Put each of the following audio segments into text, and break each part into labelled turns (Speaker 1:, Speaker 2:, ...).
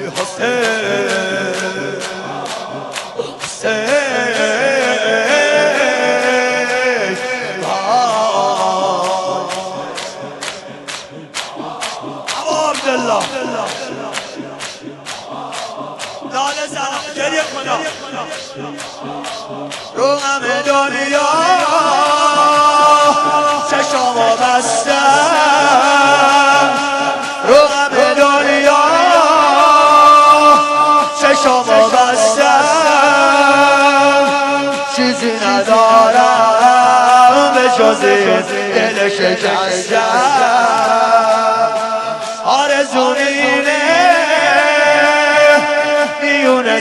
Speaker 1: لاله زنم گریه کنم رو همه دنیا چشامو بستم رو همه دنیا چشامو بستم چیزی ندارم به جز دل شکستم آرزو اینه میونه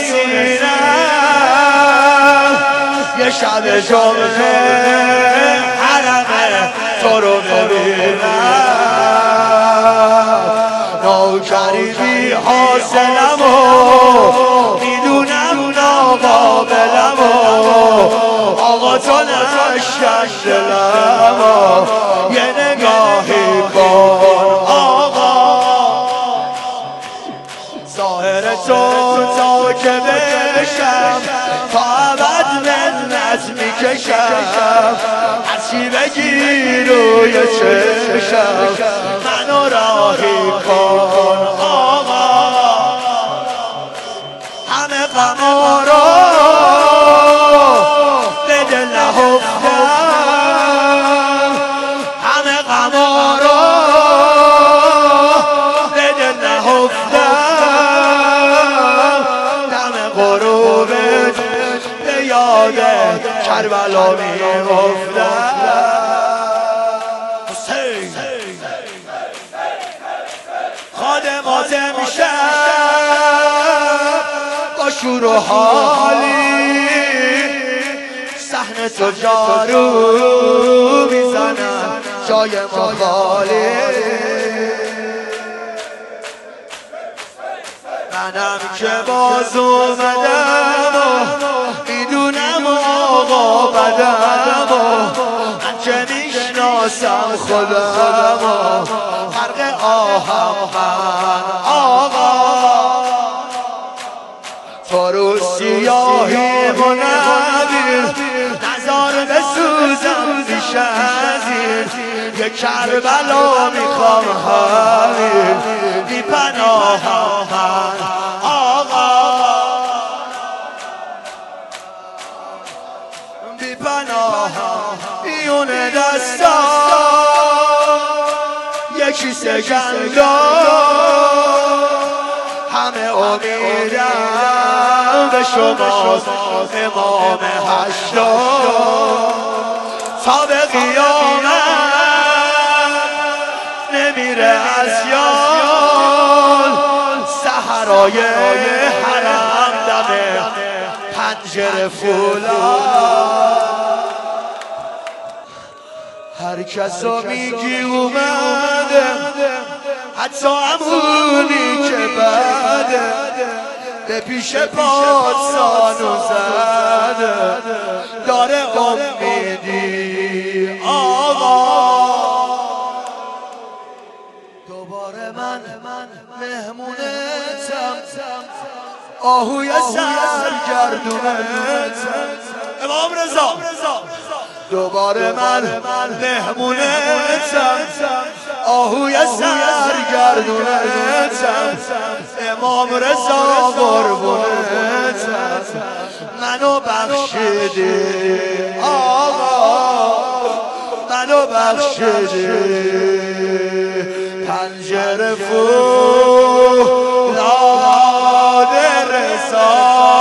Speaker 1: سینم یه شب جمعه حرم تو رو ببینم نوکری بی حاصلم و میدونم ناقابلم و آقا تو نشکن دلم و یه نگاهی کن آقا ظاهر تو تا که بشم تا ابد منت میکشم هرچی بگی روی چشم منو راهی کن آقا همه غما رو به دل نهفتم همه غما رو به دل نهفتم دم غروبت به یاد کربلا میافتم خادمات امشب با شور و حالی صحنه تو جارو میزنن جای ما خالی منم که باز اومدم و میدونم آقا بدم و من که میشناسم خودم و فرق آهم من آقا تو رو سیاهی منبیر نظر بسوزم بیش از این یه کربلا میخوام همین بی پناهم من آقا بی پناهم بیون دستا یکی سجندا همه امیدم به شماست امام هشتا تا به قیامت نمیره از یاد سحرای حرم دم پنجره فولاد هر کسا میگی اومده حتی امونی که بده به پیش پادسانو زده داره امیدی آقا دوباره من مهمونتم آهوی سرگردونتم امام رضا دوباره من مهمونتم آهوی سرگردونتم امام رضا قربونتم منو بخشیدی آقا منو بخشیدی پنجره فولاد رضا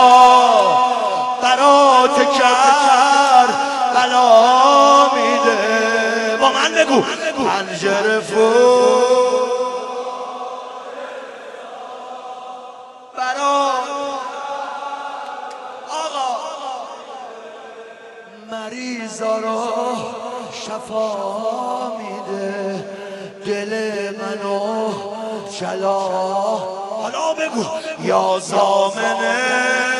Speaker 1: برات کرد بلا میده با من بگو پنجره برات آقا مریضا رو شفا میده دل منو جلا حالا بگو یا زامنه